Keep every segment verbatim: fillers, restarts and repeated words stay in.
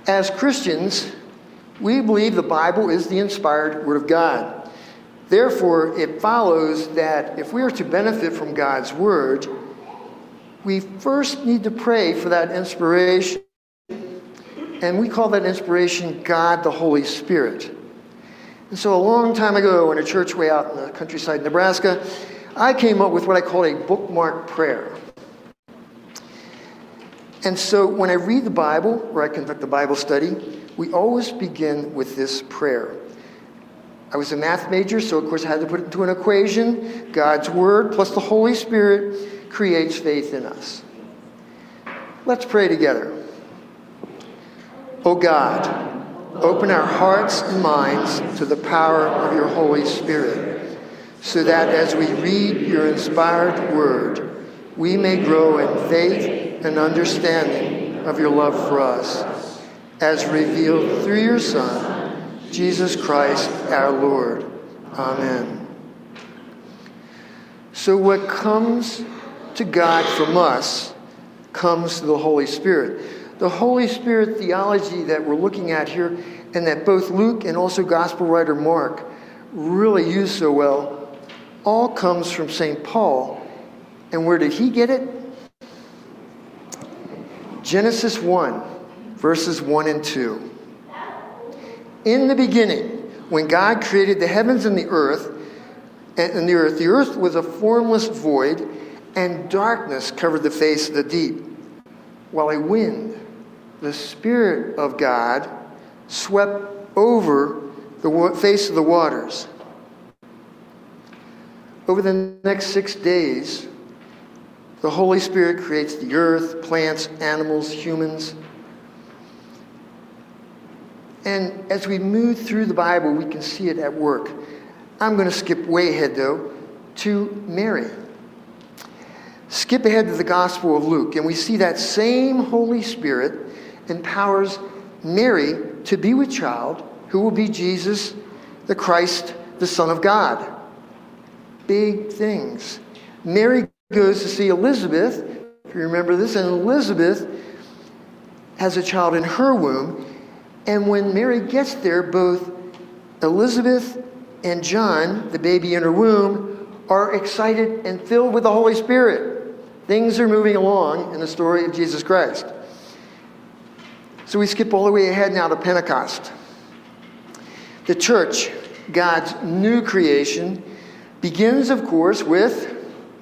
As Christians, we believe the Bible is the inspired Word of God. Therefore, it follows that if we are to benefit from God's Word, we first need to pray for that inspiration. And we call that inspiration God the Holy Spirit. And so a long time ago in a church way out in the countryside of Nebraska, I came up with what I call a bookmark prayer. And so when I read the Bible, or I conduct a Bible study, we always begin with this prayer. I was a math major, so of course I had to put it into an equation. God's Word plus the Holy Spirit creates faith in us. Let's pray together. O God, open our hearts and minds to the power of your Holy Spirit, so that as we read your inspired Word, we may grow in faith and understanding of your love for us, as revealed through your Son, Jesus Christ our Lord. Amen. So what comes to God from us comes to the Holy Spirit. The Holy Spirit theology that we're looking at here, and that both Luke and also Gospel writer Mark really use so well, all comes from Saint Paul. And where did he get it? Genesis one, verses one and two. In the beginning, when God created the heavens and the earth, and the earth, the earth was a formless void, and darkness covered the face of the deep, while a wind, the Spirit of God, swept over the face of the waters. Over the next six days, the Holy Spirit creates the earth, plants, animals, humans. And as we move through the Bible, we can see it at work. I'm going to skip way ahead, though, to Mary. Skip ahead to the Gospel of Luke, and we see that same Holy Spirit empowers Mary to be with child who will be Jesus, the Christ, the Son of God. Big things. Mary goes to see Elizabeth, if you remember this, and Elizabeth has a child in her womb. And when Mary gets there, both Elizabeth and John, the baby in her womb, are excited and filled with the Holy Spirit. Things are moving along in the story of Jesus Christ. So we skip all the way ahead now to Pentecost. The church, God's new creation, begins, of course, with...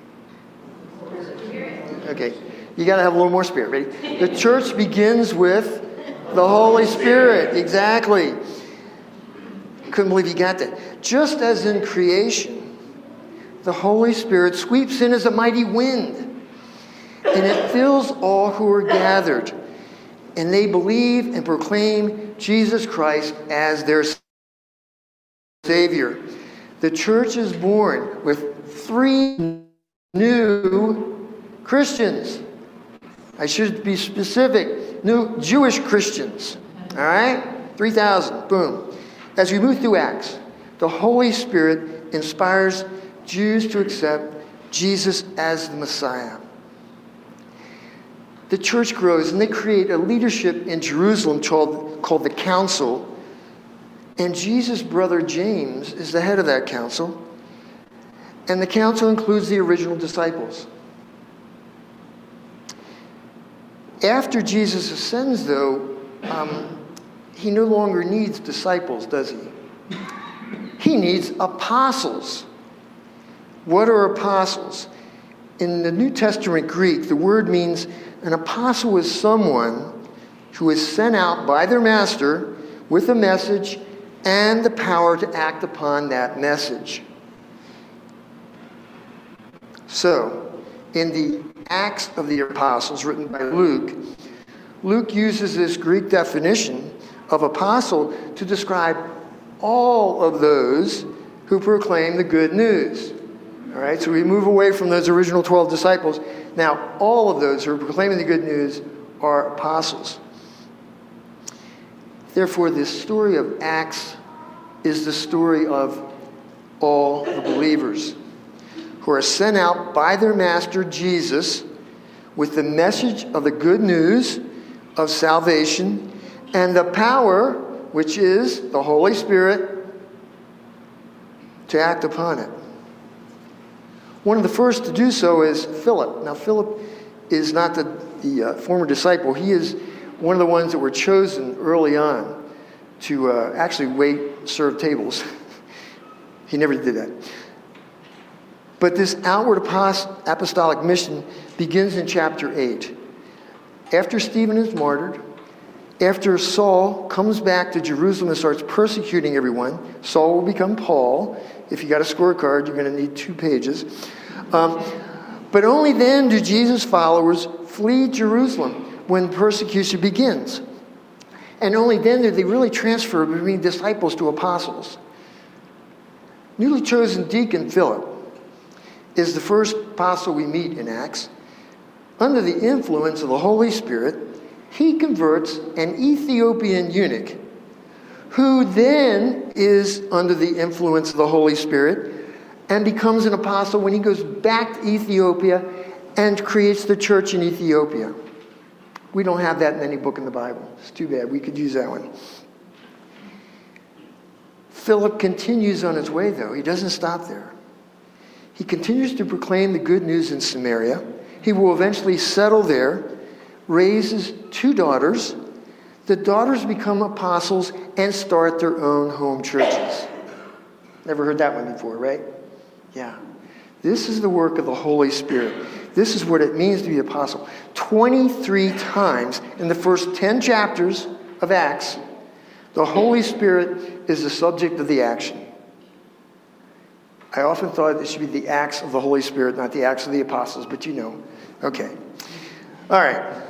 Okay, you got to have a little more spirit. Ready? The church begins with the Holy Spirit. Exactly. Couldn't believe you got that. Just as in creation, the Holy Spirit sweeps in as a mighty wind, and it fills all who are gathered, and they believe and proclaim Jesus Christ as their Savior. The church is born with three new Christians. I should be specific. New Jewish Christians. All right? three thousand. Boom. As we move through Acts, the Holy Spirit inspires Jews to accept Jesus as the Messiah. The church grows, and they create a leadership in Jerusalem called, called the Council. And Jesus' brother James is the head of that council. And the council includes the original disciples. After Jesus ascends, though, um, he no longer needs disciples, does he? He needs apostles. What are apostles? In the New Testament Greek, the word means an apostle is someone who is sent out by their master with a message and the power to act upon that message. So, in the Acts of the Apostles, written by Luke, Luke uses this Greek definition of apostle to describe all of those who proclaim the good news. All right, so we move away from those original twelve disciples. Now, all of those who are proclaiming the good news are apostles. Therefore, this story of Acts is the story of all the believers who are sent out by their master Jesus with the message of the good news of salvation and the power, which is the Holy Spirit, to act upon it. One of the first to do so is Philip. Now, Philip is not the, the uh, former disciple. He is one of the ones that were chosen early on to uh, actually wait, serve tables. He never did that. But this outward apostolic mission begins in chapter eight. After Stephen is martyred, after Saul comes back to Jerusalem and starts persecuting everyone, Saul will become Paul. If you got a scorecard, you're going to need two pages. Um, but only then do Jesus' followers flee Jerusalem when persecution begins. And only then do they really transfer between disciples to apostles. Newly chosen deacon Philip is the first apostle we meet in Acts. Under the influence of the Holy Spirit, he converts an Ethiopian eunuch, who then is under the influence of the Holy Spirit and becomes an apostle when he goes back to Ethiopia and creates the church in Ethiopia. We don't have that in any book in the Bible. It's too bad. We could use that one. Philip continues on his way, though. He doesn't stop there. He continues to proclaim the good news in Samaria. He will eventually settle there, raises two daughters. The daughters become apostles and start their own home churches. Never heard that one before, right? Yeah. This is the work of the Holy Spirit. This is what it means to be an apostle. twenty-three times in the first ten chapters of Acts, the Holy Spirit is the subject of the action. I often thought it should be the acts of the Holy Spirit, not the acts of the apostles, but you know. Okay. All right.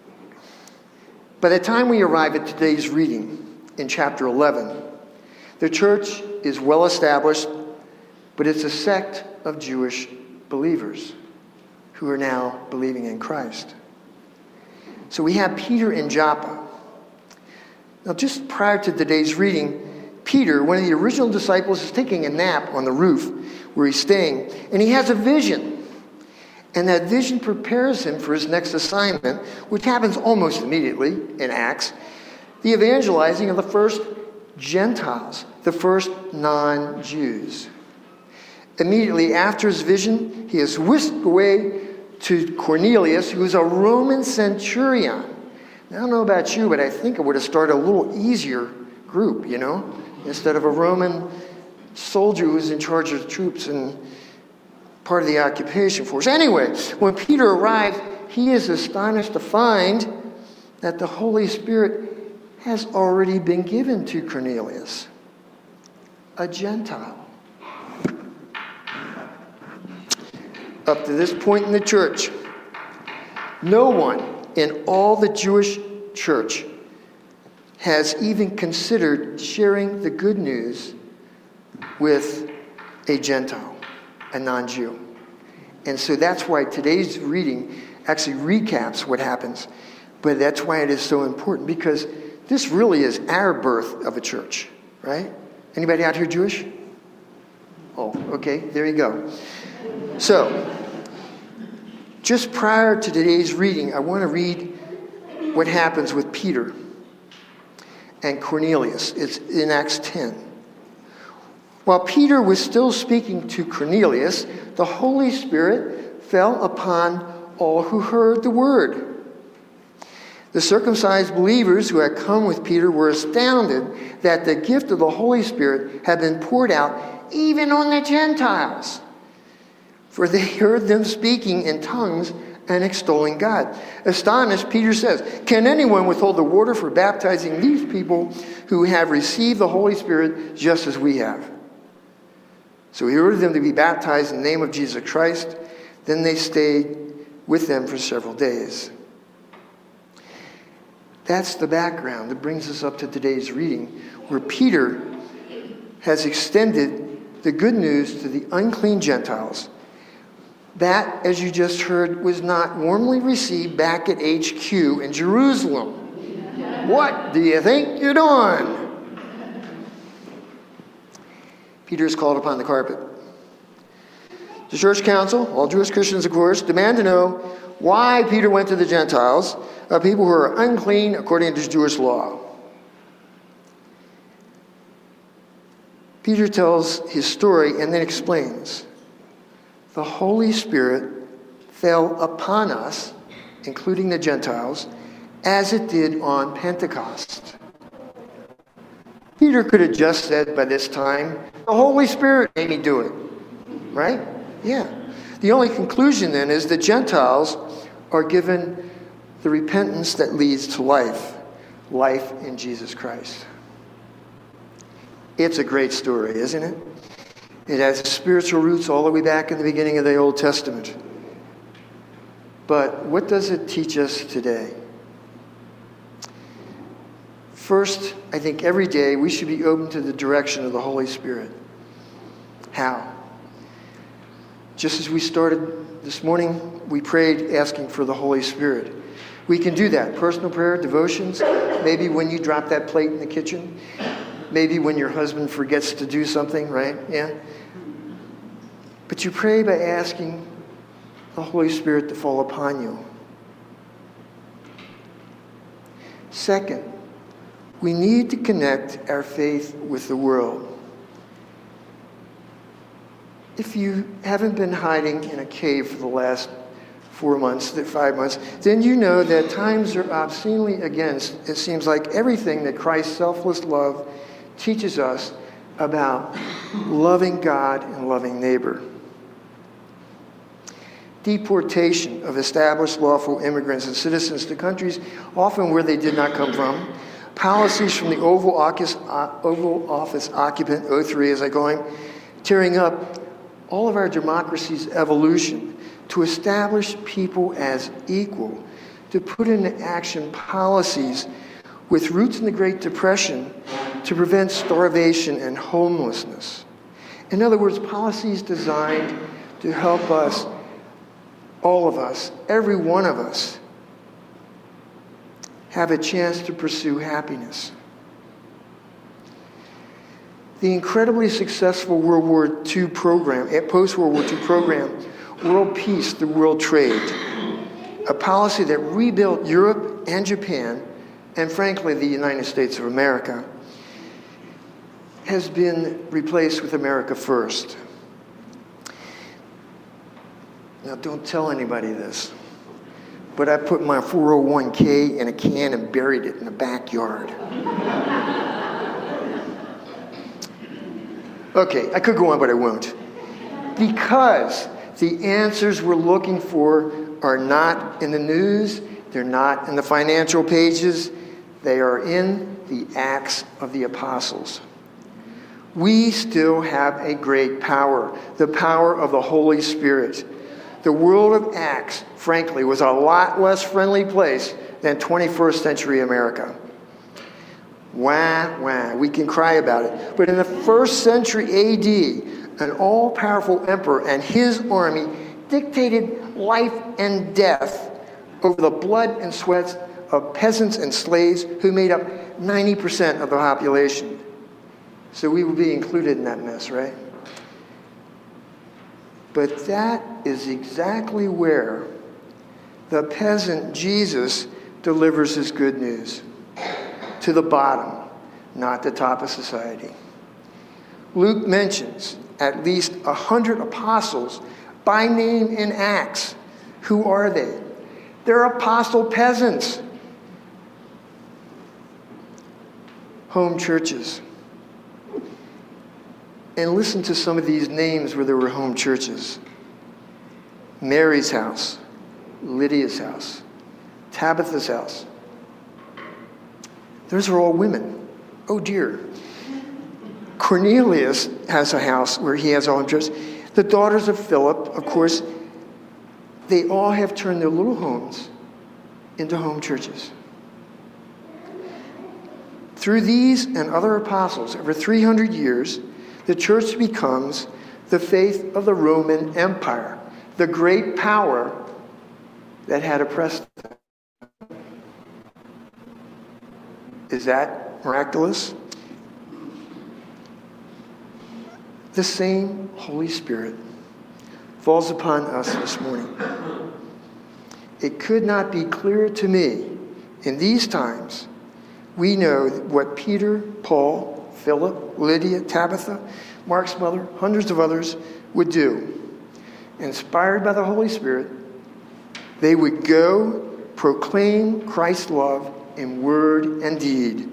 By the time we arrive at today's reading in chapter eleven, the church is well established, but it's a sect of Jewish believers who are now believing in Christ. So we have Peter in Joppa. Now, just prior to today's reading, Peter, one of the original disciples, is taking a nap on the roof where he's staying, and he has a vision. And that vision prepares him for his next assignment, which happens almost immediately in Acts, the evangelizing of the first Gentiles, the first non-Jews. Immediately after his vision, he is whisked away to Cornelius, who is a Roman centurion. Now, I don't know about you, but I think it would have started a little easier group, you know, instead of a Roman soldier who's in charge of the troops and part of the occupation force. Anyway, when Peter arrives, he is astonished to find that the Holy Spirit has already been given to Cornelius, a Gentile. Up to this point in the church, no one in all the Jewish church has even considered sharing the good news with a Gentile, a non-Jew. And so that's why today's reading actually recaps what happens. But that's why it is so important, because this really is our birth of a church, right? Anybody out here Jewish? Oh, okay, there you go. So, just prior to today's reading, I want to read what happens with Peter and Cornelius. It's in Acts ten. While Peter was still speaking to Cornelius, the Holy Spirit fell upon all who heard the word. The circumcised believers who had come with Peter were astounded that the gift of the Holy Spirit had been poured out even on the Gentiles, for they heard them speaking in tongues and extolling God. Astonished, Peter says, "Can anyone withhold the water for baptizing these people who have received the Holy Spirit just as we have?" So he ordered them to be baptized in the name of Jesus Christ. Then they stayed with them for several days. That's the background that brings us up to today's reading, where Peter has extended the good news to the unclean Gentiles. That, as you just heard, was not warmly received back at H Q in Jerusalem. What do you think you're doing? Peter is called upon the carpet. The church council, all Jewish Christians, of course, demand to know why Peter went to the Gentiles, uh, people who are unclean according to Jewish law. Peter tells his story and then explains. The Holy Spirit fell upon us, including the Gentiles, as it did on Pentecost. Peter could have just said by this time, the Holy Spirit made me do it. Right? Yeah. The only conclusion then is the Gentiles are given the repentance that leads to life. Life in Jesus Christ. It's a great story, isn't it? It has spiritual roots all the way back in the beginning of the Old Testament. But what does it teach us today? First, I think every day we should be open to the direction of the Holy Spirit. How? Just as we started this morning, we prayed asking for the Holy Spirit. We can do that. Personal prayer, devotions, maybe when you drop that plate in the kitchen, maybe when your husband forgets to do something, right? Yeah. But you pray by asking the Holy Spirit to fall upon you. Second, we need to connect our faith with the world. If you haven't been hiding in a cave for the last four months, five months, then you know that times are obscenely against, it seems like, everything that Christ's selfless love teaches us about loving God and loving neighbor. Deportation of established lawful immigrants and citizens to countries often where they did not come from. Policies from the Oval Office, Oval Office occupant, O three as I call him, tearing up all of our democracy's evolution to establish people as equal, to put into action policies with roots in the Great Depression to prevent starvation and homelessness. In other words, policies designed to help us, all of us, every one of us, have a chance to pursue happiness. The incredibly successful World War Two program, post-World War Two program, World Peace Through World Trade, a policy that rebuilt Europe and Japan, and frankly the United States of America, has been replaced with America First. Now don't tell anybody this, but I put my four oh one k in a can and buried it in the backyard. Okay, I could go on, but I won't. Because the answers we're looking for are not in the news, they're not in the financial pages, they are in the Acts of the Apostles. We still have a great power, the power of the Holy Spirit. The world of Acts, frankly, was a lot less friendly place than twenty-first century America. Wah, wah, we can cry about it. But in the first century A D, an all-powerful emperor and his army dictated life and death over the blood and sweat of peasants and slaves who made up ninety percent of the population. So we would be included in that mess, right? But that is exactly where the peasant Jesus delivers his good news. To the bottom, not the top of society. Luke mentions at least a hundred apostles by name in Acts. Who are they? They're apostle peasants. Home churches. And listen to some of these names where there were home churches. Mary's house, Lydia's house, Tabitha's house. Those are all women. Oh dear. Cornelius has a house where he has all churches. The daughters of Philip, of course, they all have turned their little homes into home churches. Through these and other apostles, over three hundred years, the church becomes the faith of the Roman Empire, the great power that had oppressed them. Is that miraculous? The same Holy Spirit falls upon us this morning. It could not be clearer to me in these times. We know what Peter, Paul, Philip, Lydia, Tabitha, Mark's mother, hundreds of others would do. Inspired by the Holy Spirit, they would go proclaim Christ's love in word and deed.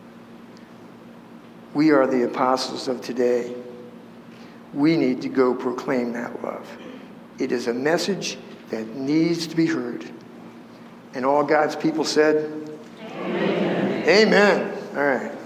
We are the apostles of today. We need to go proclaim that love. It is a message that needs to be heard. And all God's people said, Amen. Amen. All right.